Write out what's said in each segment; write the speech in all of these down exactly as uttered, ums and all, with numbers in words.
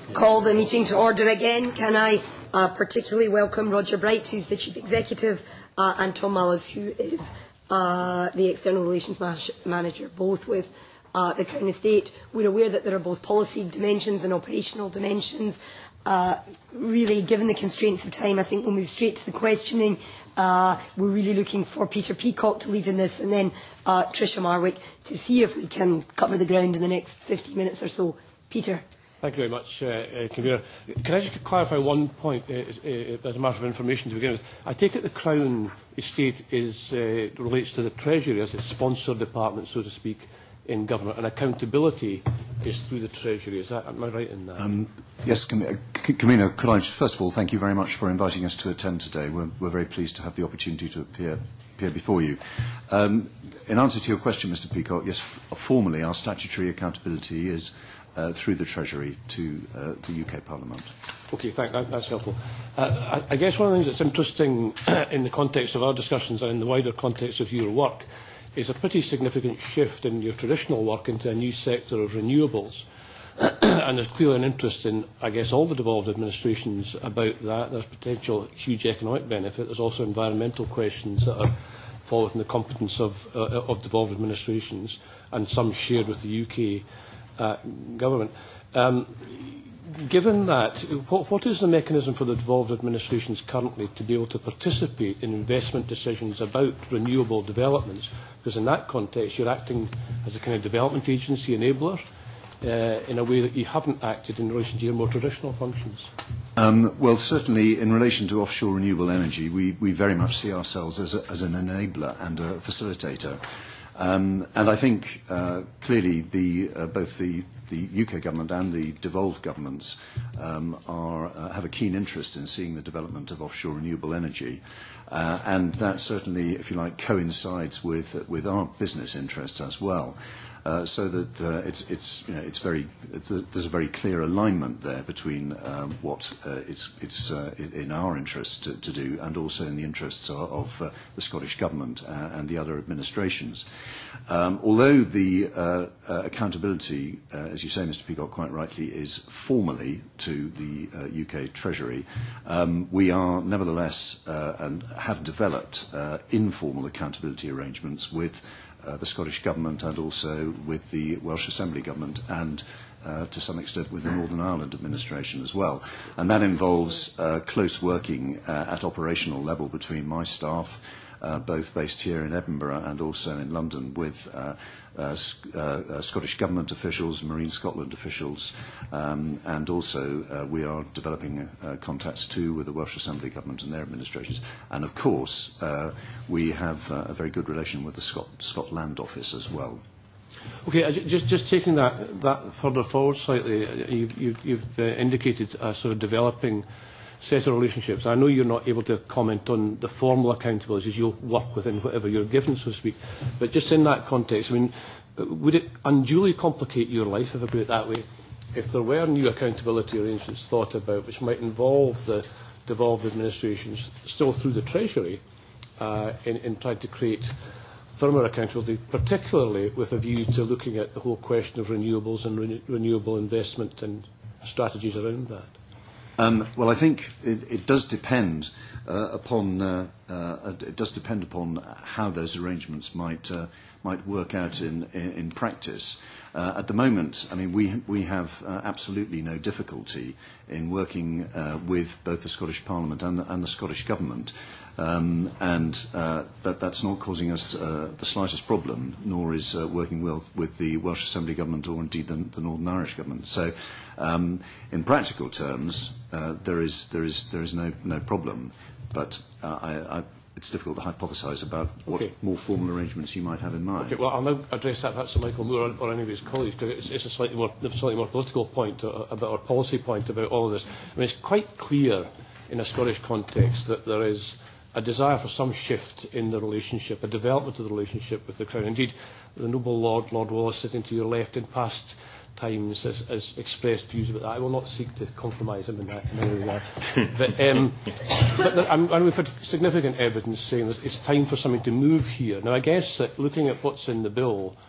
call the meeting to order again. Can I uh, particularly welcome Roger Bright, who's the Chief Executive, uh, and Tom Mullis, who is uh, the External Relations ma Manager, both with uh, the Crown Estate. We're aware that there are both policy dimensions and operational dimensions. Uh, really, given the constraints of time, I think we'll move straight to the questioning. Uh, we're really looking for Peter Peacock to lead in this, and then uh, Tricia Marwick to see if we can cover the ground in the next fifteen minutes or so. Peter. Thank you very much, uh, uh, Convener. Can I just clarify one point uh, uh, as a matter of information to begin with? I take it the Crown Estate is, uh, relates to the Treasury as its sponsor department, so to speak, in government, and accountability is through the Treasury. Is that, am I right in that? Um, yes, Convener, could I just, first of all, thank you very much for inviting us to attend today. We're, we're very pleased to have the opportunity to appear, appear before you. Um, in answer to your question, Mister Peacock, yes, f formally our statutory accountability is Uh, through the Treasury to uh, the U K Parliament. Okay, thank, that, that's helpful. Uh, I, I guess one of the things that's interesting in the context of our discussions and in the wider context of your work is a pretty significant shift in your traditional work into a new sector of renewables. And there's clearly an interest in, I guess, all the devolved administrations about that. There's potential huge economic benefit. There's also environmental questions that are fall within the competence of, uh, of devolved administrations, and some shared with the U K Uh, government. Um, given that, what, what is the mechanism for the devolved administrations currently to be able to participate in investment decisions about renewable developments? Because in that context, you're acting as a kind of development agency enabler uh, in a way that you haven't acted in relation to your more traditional functions. Um, well, certainly in relation to offshore renewable energy, we, we very much see ourselves as, a, as an enabler and a facilitator. Um, and I think uh, clearly the, uh, both the, the U K government and the devolved governments um, are, uh, have a keen interest in seeing the development of offshore renewable energy. Uh, and that certainly, if you like, coincides with, with our business interests as well. Uh, so that uh, it's, it's, you know, it's very, it's a, there's a very clear alignment there between um, what uh, it's, it's uh, in our interest to, to do and also in the interests of, of uh, the Scottish Government uh, and the other administrations. Um, although the uh, uh, accountability, uh, as you say, Mister Peacock, quite rightly, is formally to the uh, U K Treasury, um, we are nevertheless uh, and have developed uh, informal accountability arrangements with Uh, the Scottish Government and also with the Welsh Assembly Government and uh, to some extent with the Northern Ireland administration as well. And that involves uh, close working uh, at operational level between my staff, uh, both based here in Edinburgh and also in London, with uh, uh, uh, uh, Scottish Government officials, Marine Scotland officials, um, and also uh, we are developing uh, contacts too with the Welsh Assembly Government and their administrations. And of course, uh, we have uh, a very good relation with the Scot Scotland Land Office as well. Okay, uh, just, just taking that, that further forward slightly, you've, you've, you've uh, indicated a sort of developing set of relationships. I know you're not able to comment on the formal accountabilities. You'll work within whatever you're given, so to speak. But just in that context, I mean, would it unduly complicate your life, if I put it that way, if there were new accountability arrangements thought about which might involve the devolved administrations still through the Treasury uh, in, in trying to create firmer accountability, particularly with a view to looking at the whole question of renewables and re renewable investment and strategies around that? Um, well, I think it, it does depend uh, upon uh, uh, it does depend upon how those arrangements might uh, might work out in in, in practice. Uh, at the moment, I mean, we we have uh, absolutely no difficulty in working uh, with both the Scottish Parliament and the, and the Scottish Government, um, and uh, that that's not causing us uh, the slightest problem, nor is uh, working well with the Welsh Assembly Government or indeed the, the Northern Irish Government. So, um, in practical terms, uh, there is there is there is no no problem, but uh, I. I it's difficult to hypothesise about what okay. more formal arrangements you might have in mind. Okay, well, I'll now address that perhaps to Michael Moore or, or any of his colleagues, because it's, it's a slightly more, slightly more political point, uh, about our policy point about all of this. I mean, it's quite clear in a Scottish context that there is a desire for some shift in the relationship, a development of the relationship with the Crown. Indeed, the noble Lord, Lord Wallace, sitting to your left in past times has, has expressed views about that. I will not seek to compromise him in that in any regard. but um, but there, I'm, and we've had significant evidence saying that it's time for something to move here. Now, I guess that looking at what's in the bill,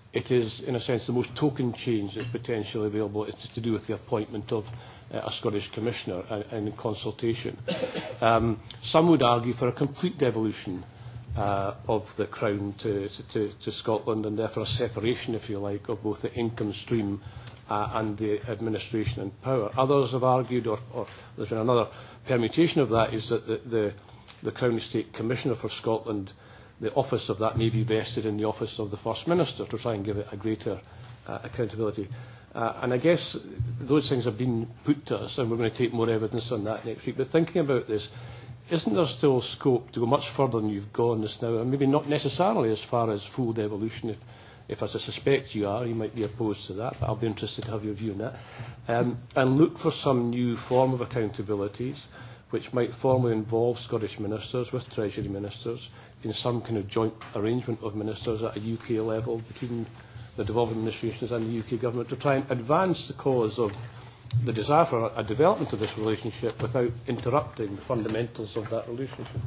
it is, in a sense, the most token change that's potentially available. It's to do with the appointment of uh, a Scottish Commissioner and, and in consultation. Um, some would argue for a complete devolution uh, of the Crown to, to, to Scotland, and therefore a separation, if you like, of both the income stream uh, and the administration and power. Others have argued, or, or there's been another permutation of that, is that the, the, the Crown Estate Commissioner for Scotland, the office of that may be vested in the office of the First Minister to try and give it a greater uh, accountability. Uh, and I guess those things have been put to us, and we're going to take more evidence on that next week. But thinking about this, isn't there still scope to go much further than you've gone this now, and maybe not necessarily as far as full devolution? If, if as I suspect you are, you might be opposed to that, but I'll be interested to have your view on that. Um, and look for some new form of accountabilities, which might formally involve Scottish ministers with Treasury ministers in some kind of joint arrangement of ministers at a U K level between the devolved administrations and the U K government to try and advance the cause of the desire for a development of this relationship without interrupting the fundamentals of that relationship.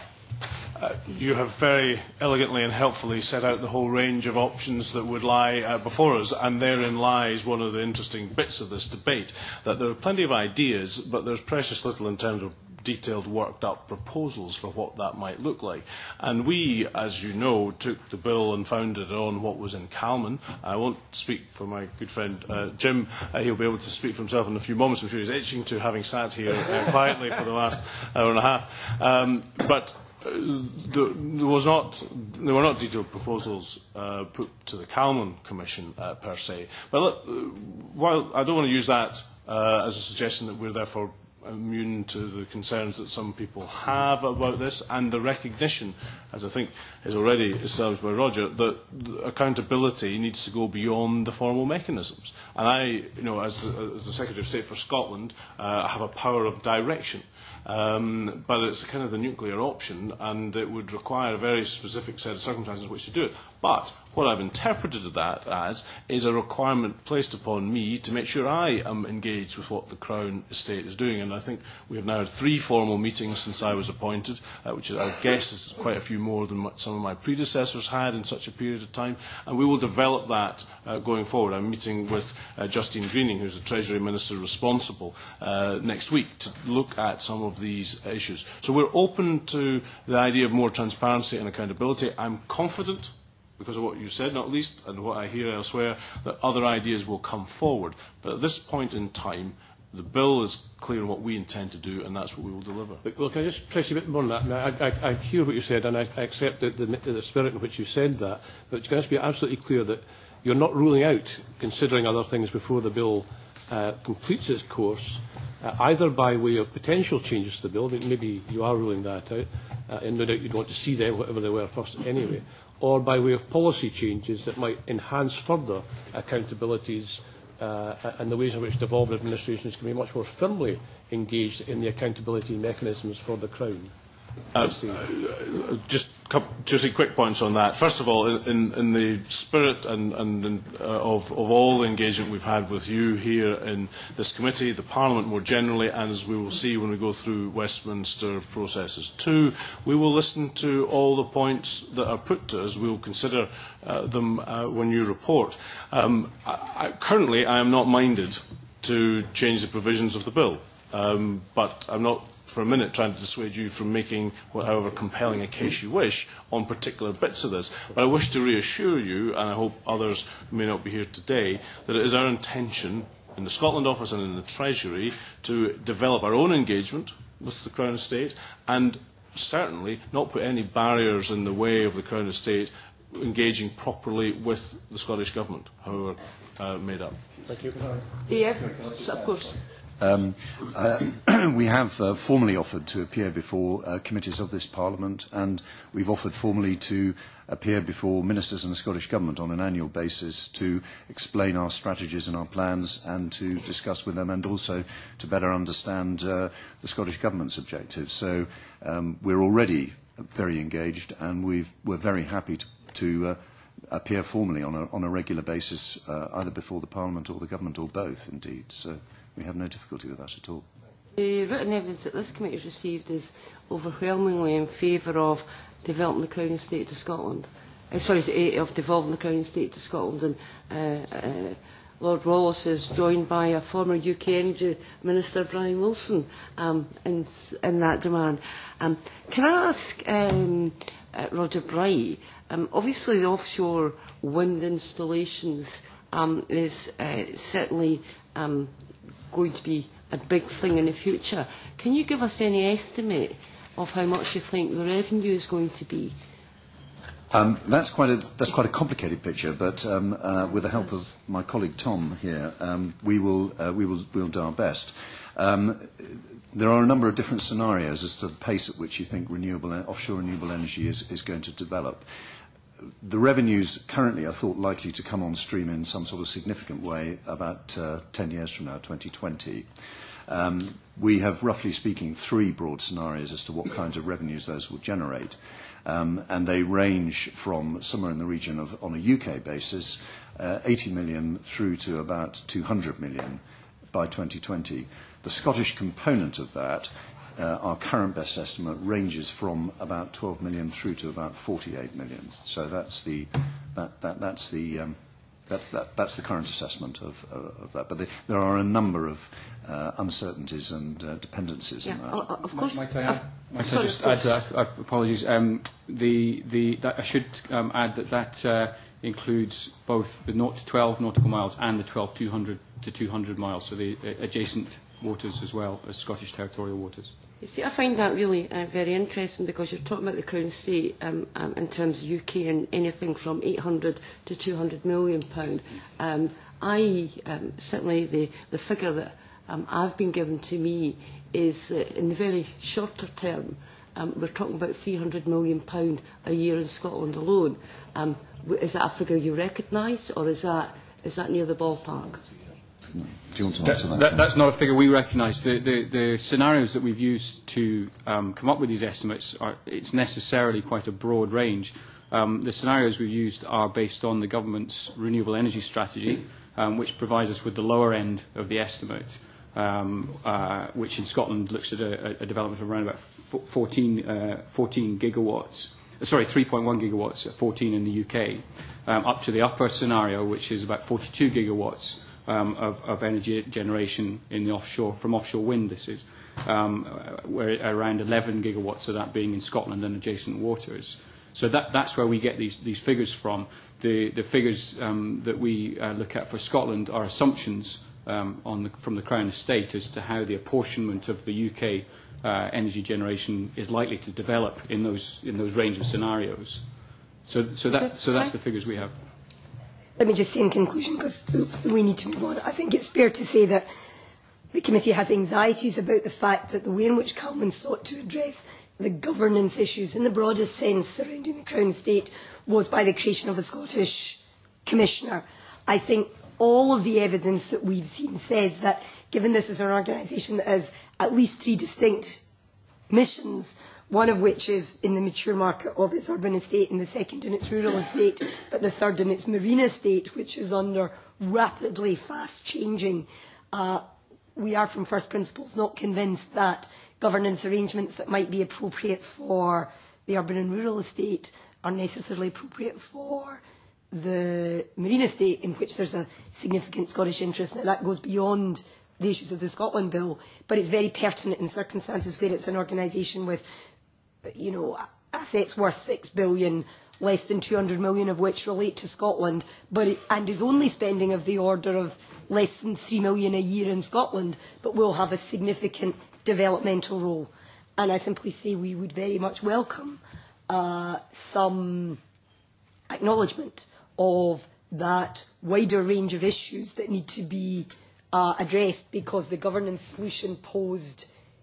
Uh, you have very elegantly and helpfully set out the whole range of options that would lie uh, before us, and therein lies one of the interesting bits of this debate, that there are plenty of ideas, but there's precious little in terms of detailed, worked-up proposals for what that might look like. And we, as you know, took the bill and founded it on what was in Calman. I won't speak for my good friend uh, Jim. Uh, he'll be able to speak for himself in a few moments. I'm sure he's itching to, having sat here uh, quietly for the last hour and a half. Um, but There, there, was not, there were not detailed proposals uh, put to the Calman Commission uh, per se. But look, while I don't want to use that uh, as a suggestion that we're therefore immune to the concerns that some people have about this, and the recognition, as I think is already established by Roger, that accountability needs to go beyond the formal mechanisms. And I, you know, as, as the Secretary of State for Scotland, uh, have a power of direction. Um, but it's kind of the nuclear option, and it would require a very specific set of circumstances in which to do it. But what I've interpreted that as is a requirement placed upon me to make sure I am engaged with what the Crown Estate is doing. And I think we have now had three formal meetings since I was appointed, uh, which is, I guess is quite a few more than what some of my predecessors had in such a period of time. And we will develop that uh, going forward. I'm meeting with uh, Justine Greening, who's the Treasury Minister responsible, uh, next week to look at some of these issues. So we're open to the idea of more transparency and accountability. I'm confident, because of what you said, not least, and what I hear elsewhere, that other ideas will come forward. But at this point in time, the bill is clear on what we intend to do, and that's what we will deliver. But, well, can I just press you a bit more on that? I, I, I hear what you said, and I, I accept the, the, the spirit in which you said that. But can I just be absolutely clear that you're not ruling out considering other things before the bill uh, completes its course, uh, either by way of potential changes to the bill, maybe you are ruling that out, uh, and no doubt you'd want to see them, whatever they were first anyway, or by way of policy changes that might enhance further accountabilities uh, and the ways in which devolved administrations can be much more firmly engaged in the accountability mechanisms for the Crown. Uh, uh, just two three quick points on that. First of all, in, in the spirit and, and in, uh, of, of all the engagement we've had with you here in this committee, the Parliament more generally, and as we will see when we go through Westminster processes too, we will listen to all the points that are put to us. We will consider uh, them uh, when you report. Um, I, I, currently, I am not minded to change the provisions of the bill, um, but I'm not for a minute trying to dissuade you from making however compelling a case you wish on particular bits of this. But I wish to reassure you, and I hope others who may not be here today, that it is our intention in the Scotland Office and in the Treasury to develop our own engagement with the Crown Estate and certainly not put any barriers in the way of the Crown Estate engaging properly with the Scottish Government, however uh, made up. Thank you. Yeah, of course. Um, uh, we have uh, formally offered to appear before uh, committees of this Parliament, and we've offered formally to appear before ministers and the Scottish Government on an annual basis to explain our strategies and our plans and to discuss with them and also to better understand uh, the Scottish Government's objectives. So um, we're already very engaged, and we've, we're very happy to, to uh, appear formally on a, on a regular basis, uh, either before the Parliament or the Government, or both, indeed. So we have no difficulty with that at all. The written evidence that this committee has received is overwhelmingly in favour of developing the Crown Estate to Scotland. uh, sorry, of devolving the Crown Estate to Scotland, and uh, uh, Lord Wallace is joined by a former U K Energy Minister, Brian Wilson, um, in, in that demand. Um, can I ask um, uh, Roger Bright, um, obviously the offshore wind installations um, is uh, certainly um, going to be a big thing in the future. Can you give us any estimate of how much you think the revenue is going to be? Um, that's quite a that's quite a complicated picture, but um, uh, with the help of my colleague Tom here, um, we will uh, we will we'll do our best. Um, there are a number of different scenarios as to the pace at which you think renewable offshore renewable energy is, is going to develop. The revenues currently are thought likely to come on stream in some sort of significant way about uh, ten years from now, twenty twenty. Um, we have, roughly speaking, three broad scenarios as to what kinds of revenues those will generate. Um, and they range from somewhere in the region of, on a U K basis, uh, eighty million through to about two hundred million by twenty twenty. The Scottish component of that, uh, our current best estimate, ranges from about twelve million through to about forty-eight million. So that's the, that, that, that's the, um, that's, that, that's the current assessment of, uh, of that. But the, there are a number of uh, uncertainties and uh, dependencies yeah, in that. Uh, of course. Might I, add, might sorry, I just add to that? Uh, apologies. Um, the, the, that, I should um, add that that uh, includes both the zero to twelve nautical miles and the twelve two hundred to two hundred miles, so the uh, adjacent waters as well as Scottish territorial waters. You see, I find that really uh, very interesting, because you're talking about the Crown Estate um, um, in terms of U K and anything from eight hundred to two hundred million pound. Um, I um, certainly the the figure that um, I've been given to me is uh, in the very shorter term. Um, we're talking about three hundred million pound a year in Scotland alone. Um, is that a figure you recognise, or is that is that near the ballpark? Do you want to answer that? that that's not a figure we recognise. The, the, the scenarios that we've used to um, come up with these estimates, are, it's necessarily quite a broad range. Um, the scenarios we've used are based on the government's renewable energy strategy, um, which provides us with the lower end of the estimate, um, uh, which in Scotland looks at a, a development of around about fourteen, uh, fourteen gigawatts. Sorry, three point one gigawatts, fourteen in the U K, um, up to the upper scenario, which is about forty-two gigawatts. Um, of, of energy generation in the offshore, from offshore wind this is, um, where around eleven gigawatts of that being in Scotland and adjacent waters. So that, that's where we get these, these figures from. The, the figures um, that we uh, look at for Scotland are assumptions um, on the, from the Crown Estate as to how the apportionment of the U K uh, energy generation is likely to develop in those, in those range of scenarios. So, so, that, so that's the figures we have. Let me just say in conclusion, because we need to move on, I think it's fair to say that the committee has anxieties about the fact that the way in which Calman sought to address the governance issues in the broadest sense surrounding the Crown Estate was by the creation of a Scottish Commissioner. I think all of the evidence that we've seen says that, given this is an organisation that has at least three distinct missions, one of which is in the mature market of its urban estate, and the second in its rural estate, but the third in its marine estate, which is under rapidly fast changing. Uh, we are, from first principles, not convinced that governance arrangements that might be appropriate for the urban and rural estate are necessarily appropriate for the marine estate, in which there's a significant Scottish interest. Now, that goes beyond the issues of the Scotland Bill, but it's very pertinent in circumstances where it's an organisation with, you know, assets worth six billion, less than two hundred million of which relate to Scotland, but it, and is only spending of the order of less than three million a year in Scotland, but will have a significant developmental role. And I simply say we would very much welcome uh, some acknowledgement of that wider range of issues that need to be uh, addressed, because the governance solution posed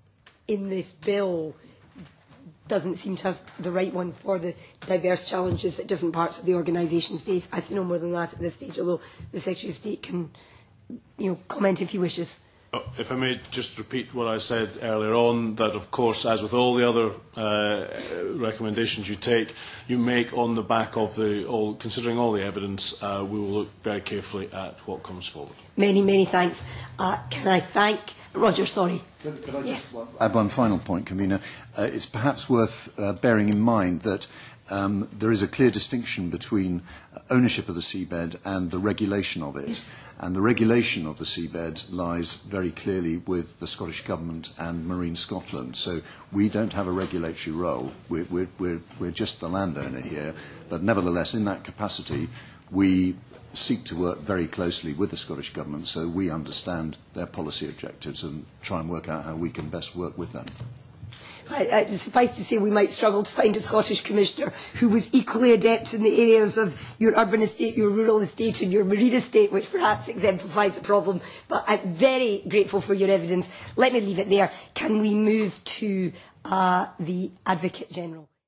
in this bill doesn't seem to have the right one for the diverse challenges that different parts of the organisation face. I say no more than that at this stage, although the Secretary of State can, you know, comment if he wishes. If I may just repeat what I said earlier on, that of course, as with all the other uh, recommendations you take, you make on the back of the, all, considering all the evidence, uh, we will look very carefully at what comes forward. Many, many thanks. Uh, can I thank Roger? Sorry. Could, could I yes. just add one final point, Convener? Uh, it's perhaps worth uh, bearing in mind that um, there is a clear distinction between ownership of the seabed and the regulation of it. Yes. And the regulation of the seabed lies very clearly with the Scottish Government and Marine Scotland. So we don't have a regulatory role. We're, we're, we're, we're just the landowner here. But nevertheless, in that capacity, we seek to work very closely with the Scottish Government so we understand their policy objectives and try and work out how we can best work with them. I, I, suffice to say we might struggle to find a Scottish Commissioner who was equally adept in the areas of your urban estate, your rural estate and your marine estate, which perhaps exemplifies the problem. But I'm very grateful for your evidence. Let me leave it there. Can we move to uh, the Advocate General?